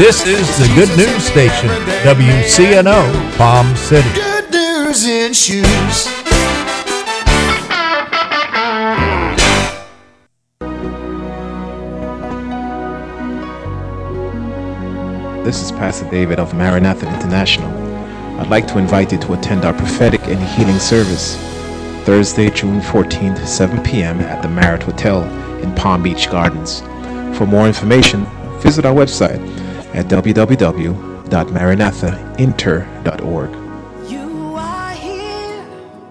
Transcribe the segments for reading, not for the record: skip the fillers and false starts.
This is the Good News Station, WCNO, Palm City. Good news in shoes. This is Pastor David of Maranatha International. I'd like to invite you to attend our prophetic and healing service Thursday, June 14th, 7 p.m. at the Marriott Hotel in Palm Beach Gardens. For more information, visit our website at www.maranathainter.org. You are here,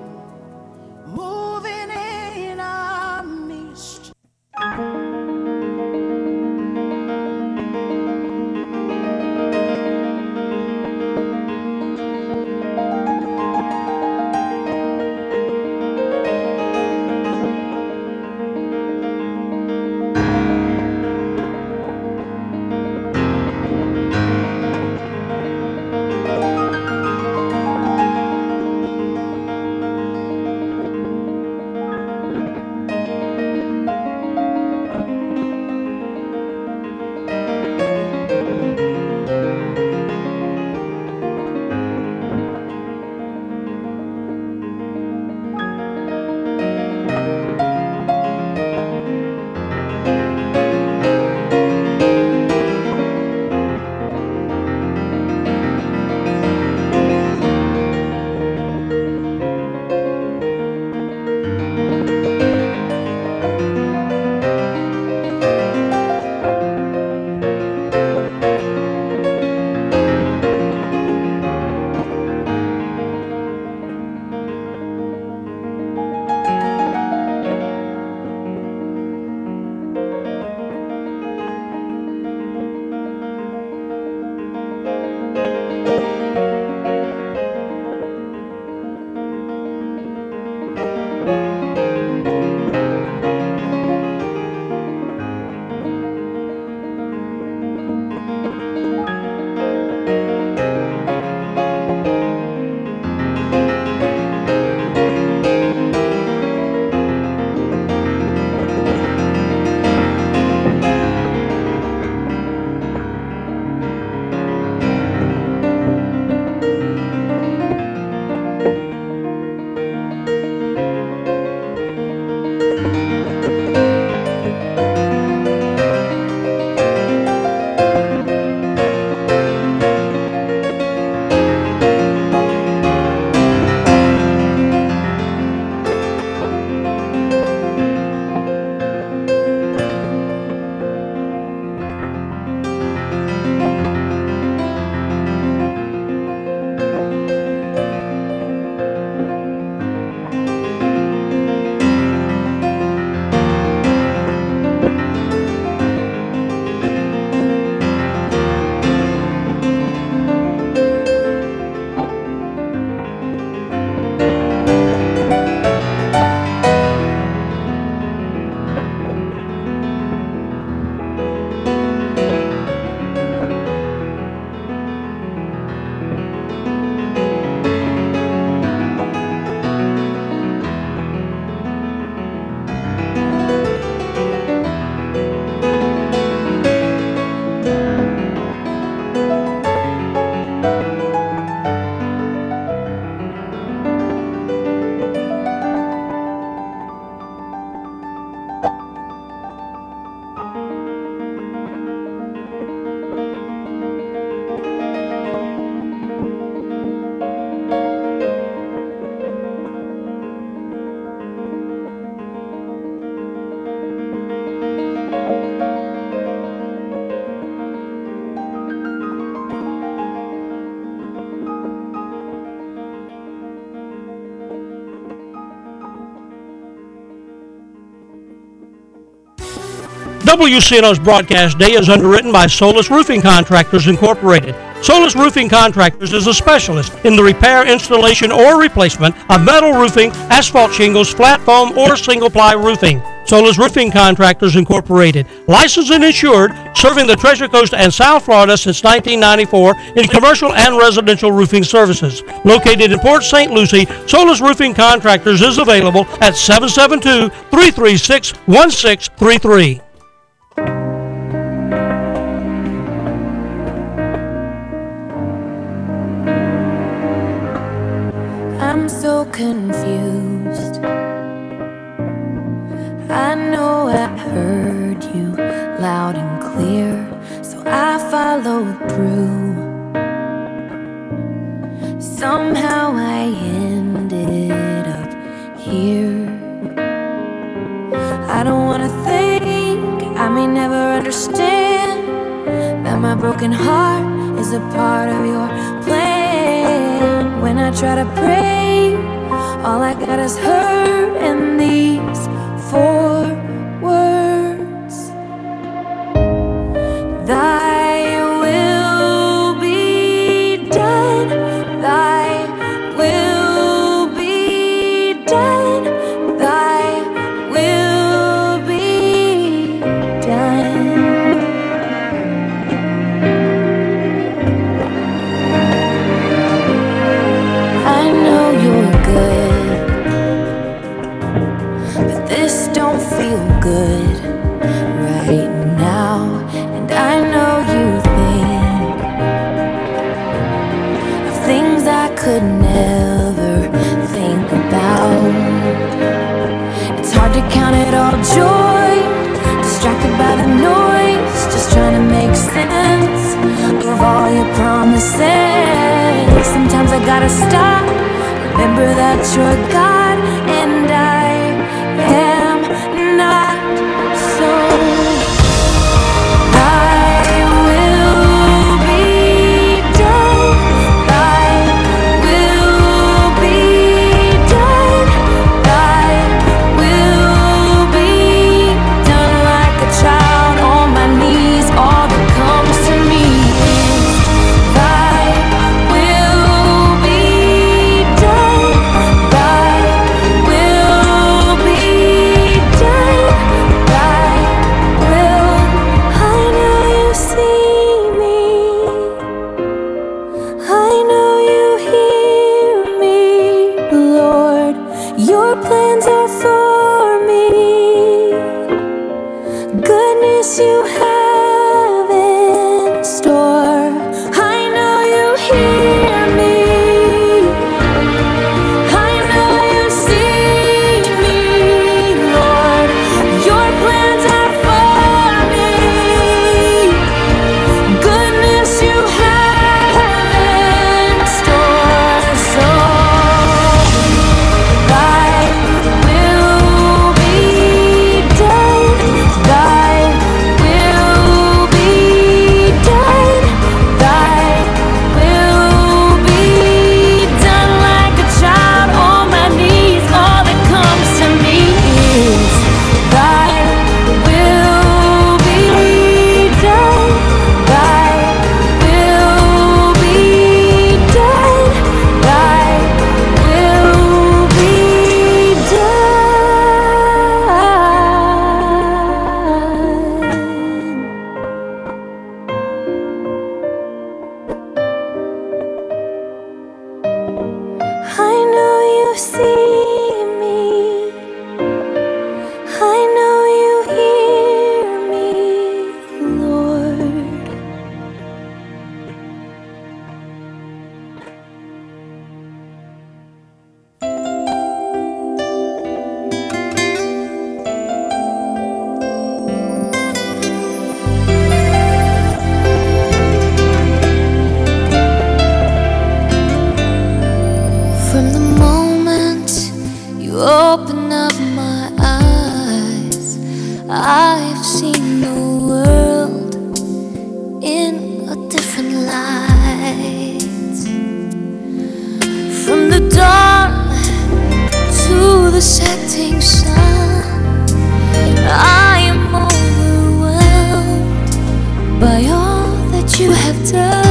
moving in our midst. WCNO's broadcast day is underwritten by Solus Roofing Contractors Incorporated. Solus Roofing Contractors is a specialist in the repair, installation, or replacement of metal roofing, asphalt shingles, flat foam, or single-ply roofing. Solus Roofing Contractors Incorporated, licensed and insured, serving the Treasure Coast and South Florida since 1994 in commercial and residential roofing services. Located in Port St. Lucie, Solus Roofing Contractors is available at 772-336-1633. so confused. I know I heard you loud and clear, so I followed through. Somehow I ended up here. I don't wanna think, I may never understand that my broken heart is a part of your plan. When I try to pray, all I got is hurt and these 4 words: Thy will be done, Thy will be done, Thy will be done. I know you're good, but this don't feel good right now. And I know you think of things I could never think about. It's hard to count it all joy, distracted by the noise, just trying to make sense of all your promises. Sometimes I gotta stop, remember that you're God and I am not. So Thy will be done, Thy will be done, Thy will be done. Like a child on my knees, all that comes to me is Thy will be done, Thy will be done, Thy will. I know you see me, I know you hear me, Lord. Your plans are for me, goodness you have in store. I know you hear me, I know you see me, Lord. Your plans are for me, goodness you have in store. So Thy will be done, Thy will be done, Thy will be done. Like a child on my knees, all that comes to me is Thy will be done, Thy will be done, Thy will be done. I know you see me, I know you hear me, Lord. From the moment you open up my eyes, I've seen the world in a different light. From the dawn to the setting sun, I am overwhelmed by all that you have done.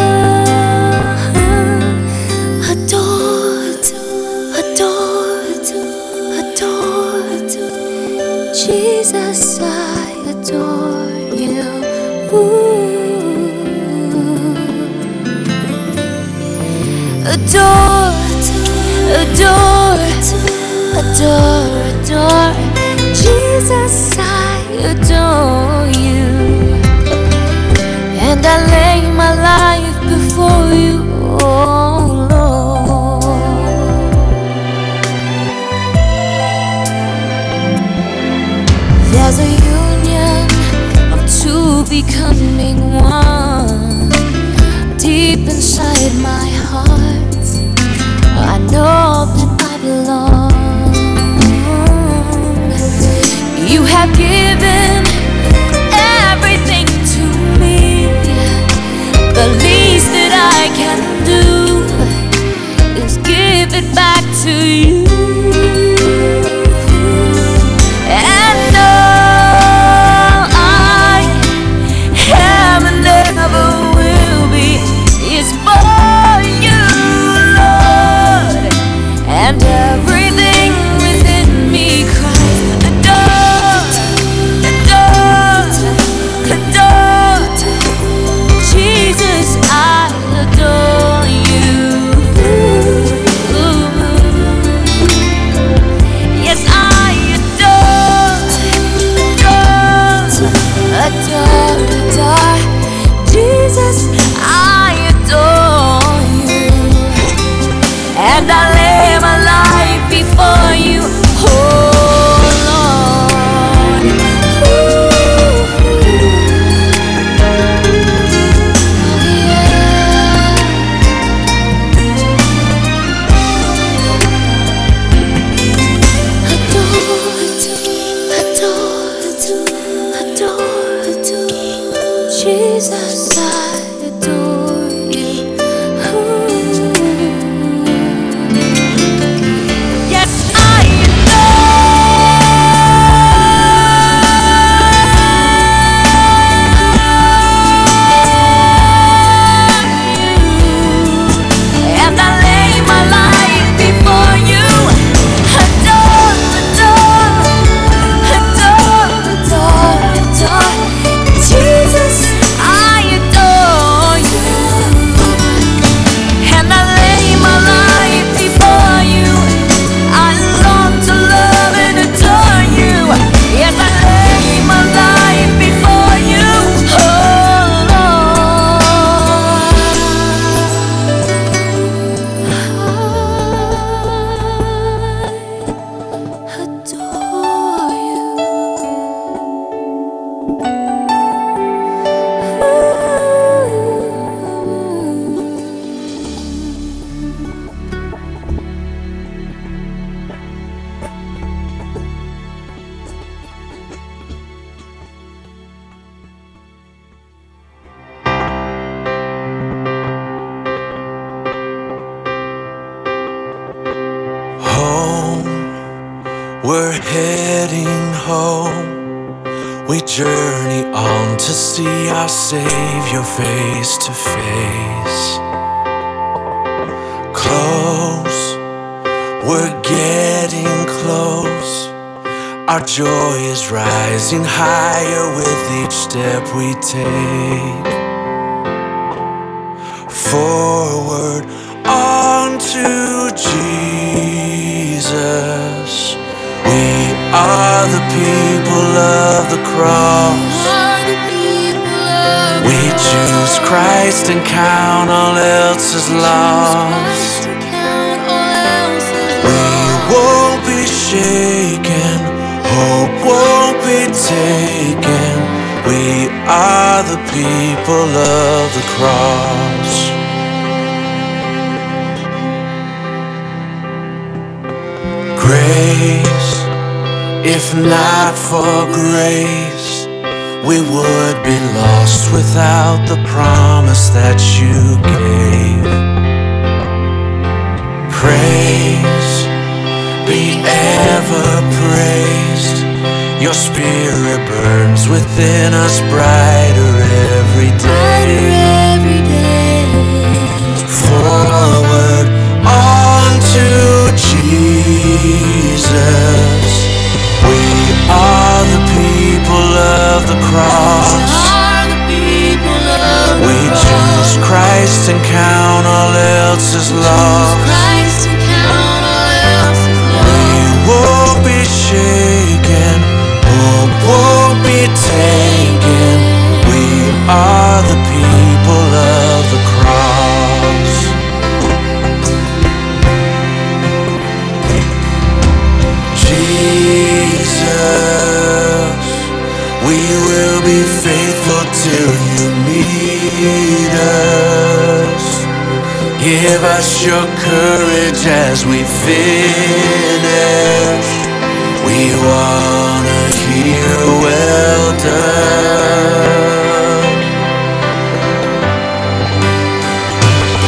Adored, adored, adored, Jesus, I adore you. Adored, adored, adore, adore, Jesus, I adore you. And I lay my life before you, oh Lord. I can do is give it back to you. And all I am and never will be is for you, Lord. And everything within me cries, adore, adore, adore. Jesus, I adore you. Yes, I adore, adore, adore, adore. Jesus, I adore you. And I lay my life before you, oh Lord. Jesus, I adore you. Yes, I and I lay my life before you. Adore, adore, adore, adore, adore. Jesus, I adore you. And I lay my life before you. I long to love and adore you. Yes, I lay my life before you, oh Lord. I adore Home, we're heading home. We journey on to see our Savior face to face. Close, we're getting close. Our joy is rising higher with each step we take. Forward, on to Jesus. We are the people of the cross. We choose Christ and count all else as lost. We won't be shaken, hope won't be taken. We are the people of the cross. Grace, if not for grace, we would be lost without the promise that you gave. Praise, be ever praised. Your spirit burns within us brighter every day. Forward, on to Jesus. We are the people of the cross. We choose Christ and count all else as lost. We won't be shaken, hope won't be taken. We are the people of the cross. Jesus, we will be faithful till you meet us. Give us your courage as we finish. We wanna hear well done.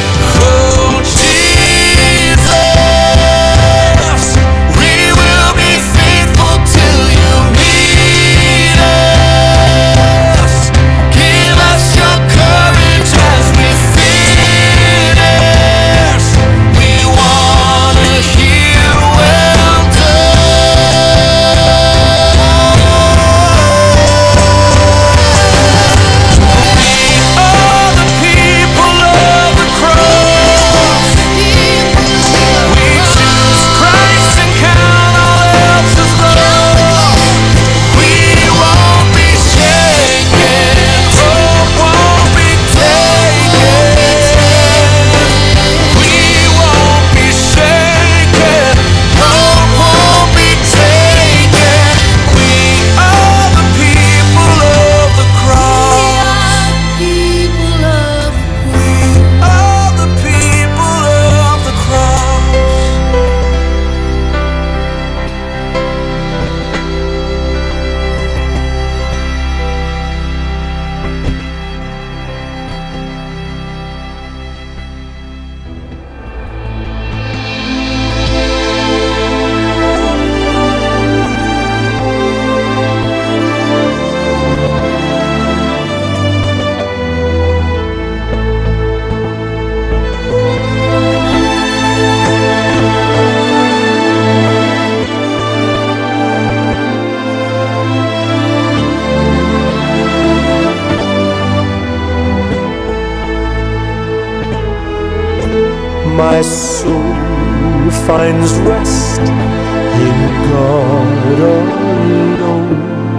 My soul finds rest in God alone.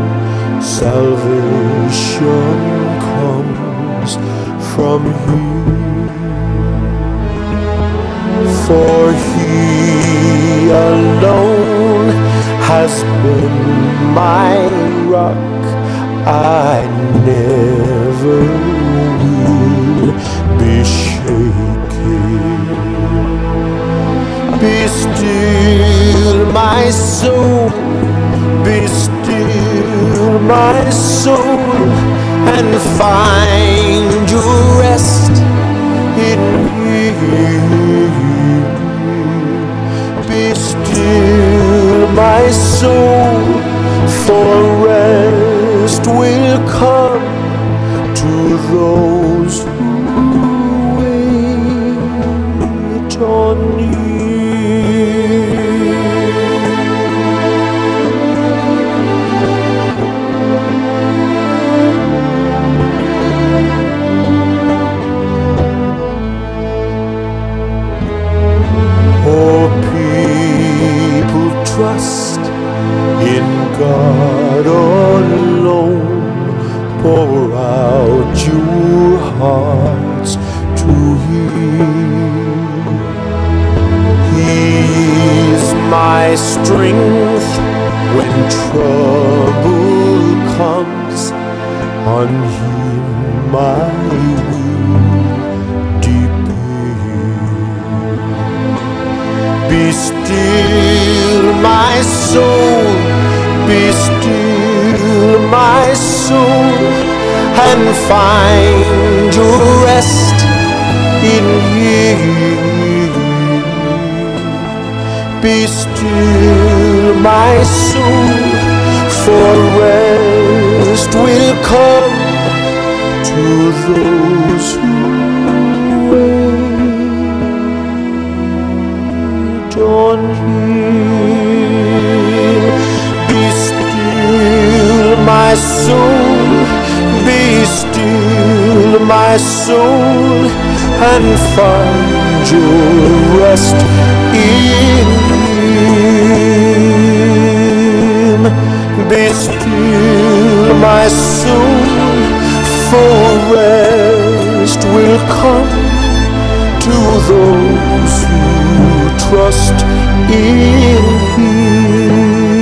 Salvation comes from Him, for He alone has been my rock. I never will be shaken. Be still, my soul, be still, my soul, and find your rest in Him. Be still, my soul, for rest will come to those who wait on you. Trust in God alone. Pour out your hearts to Him. He is my strength when trouble comes. On Him my will depend. Be still, my soul, be still, my soul, and find your rest in Him. Be still, my soul, for rest will come to those who wait on Him. Be still, my soul, be still, my soul, and find your rest in Him. Be still, my soul, for rest will come to those who trust in Him.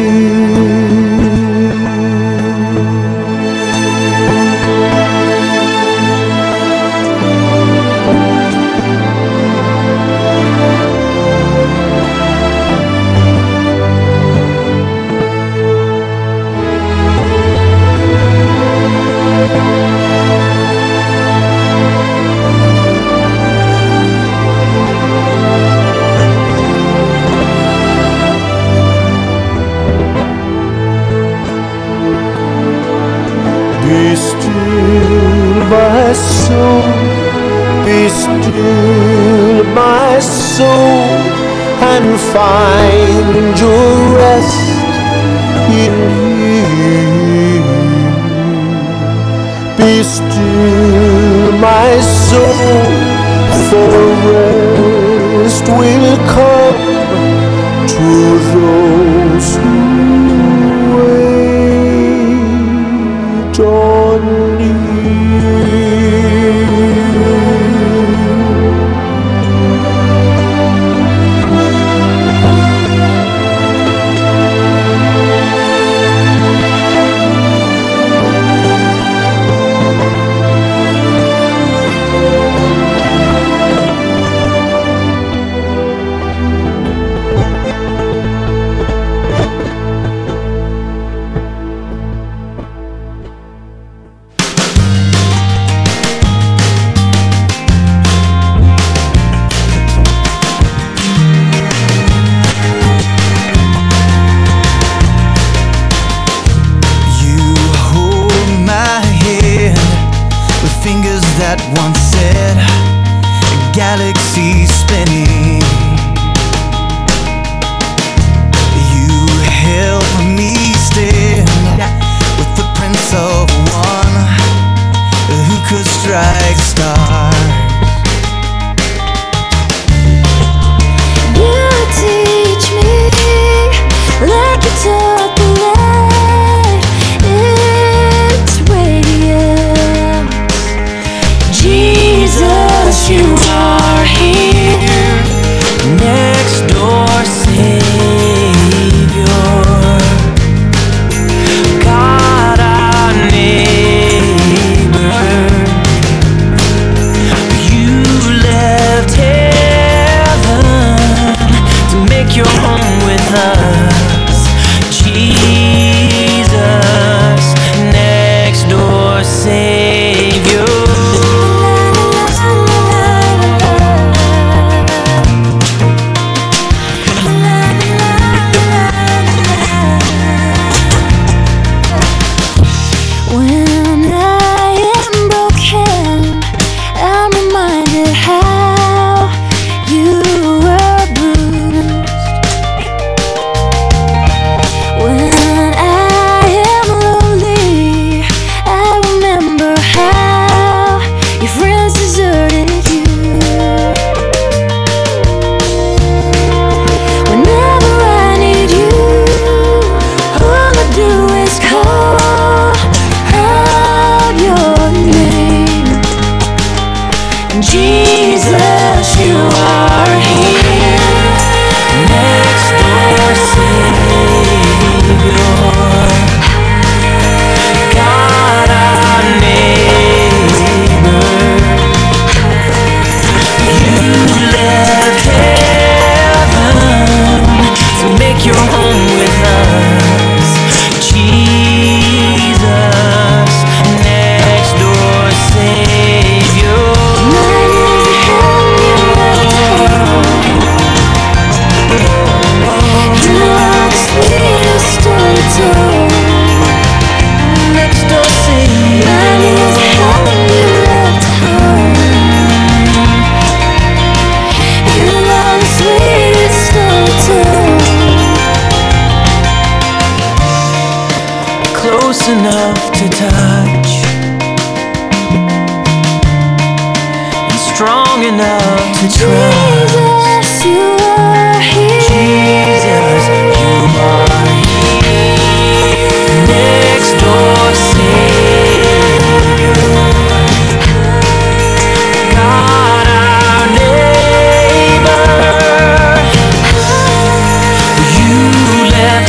Be still, my soul, be still, my soul, and find your rest in Him. Be still, my soul, for rest will come to those who wait on You. That once said a galaxy spinning. You help me stand with the Prince of One who could strike stars. Jesus, you are here. Next door Savior, God our neighbor. You left heaven to make your home with us, Jesus, next door Savior. You are the sweetest story told. Next door Savior. Mine is heaven you left home. You are the sweetest story told. Close enough to touch and strong enough to trust. Jesus, you are here. Jesus, you are here. Next door Savior, God our neighbor. You left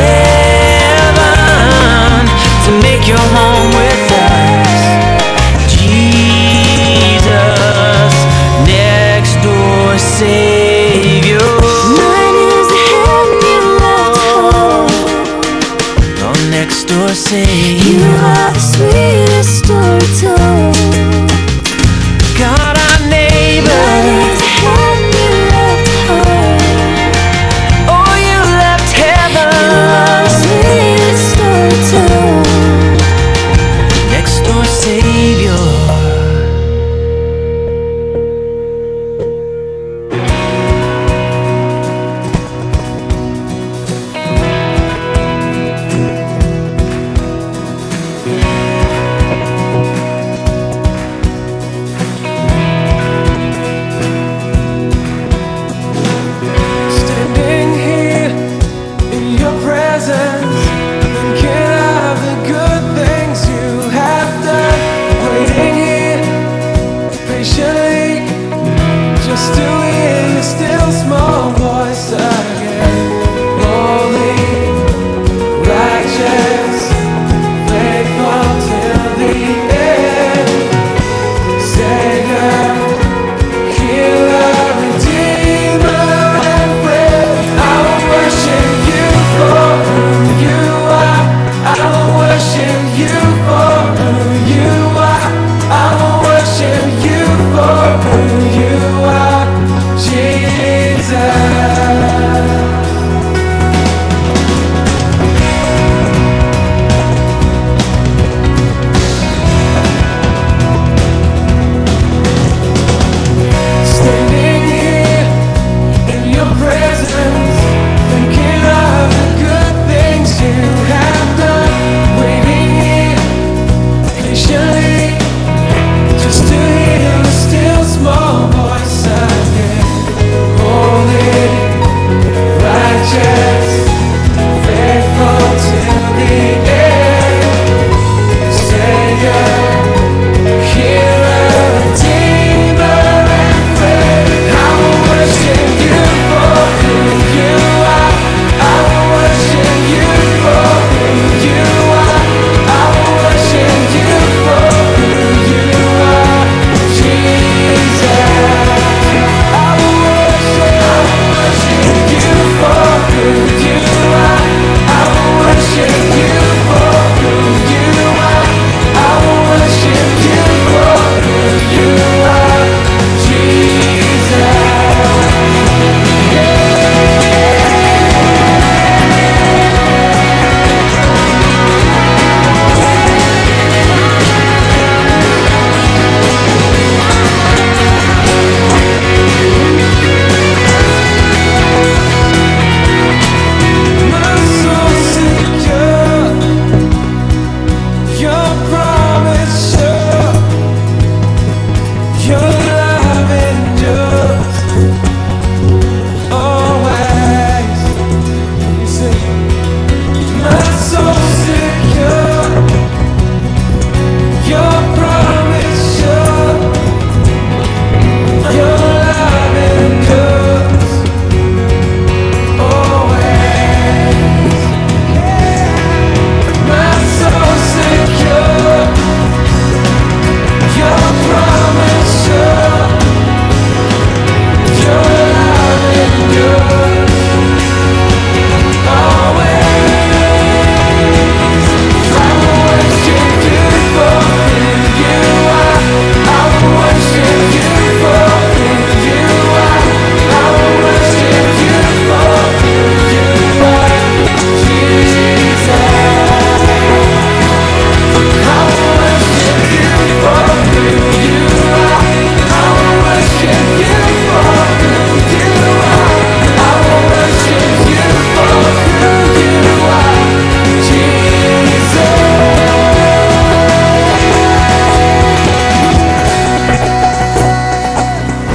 heaven to make your home with us, Jesus, next door Savior. Mine is the hand you left home. Oh, next door Savior. You are the sweetest story told. God our neighbor. Mine is the hand you left home. Oh, you left heaven. You are the sweetest story told. Next door Savior. Standing here in your presence, thinking of the good things you have done. Waiting here patiently, just to hear your still small